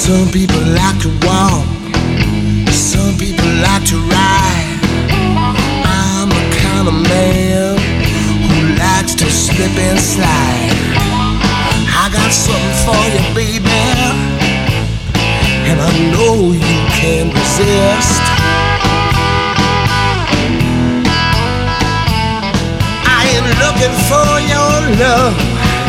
Some people like to walk, some people like to ride. I'm the kind of man who likes to slip and slide. I got something for you, baby, and I know you can't resist. I ain't looking for your love,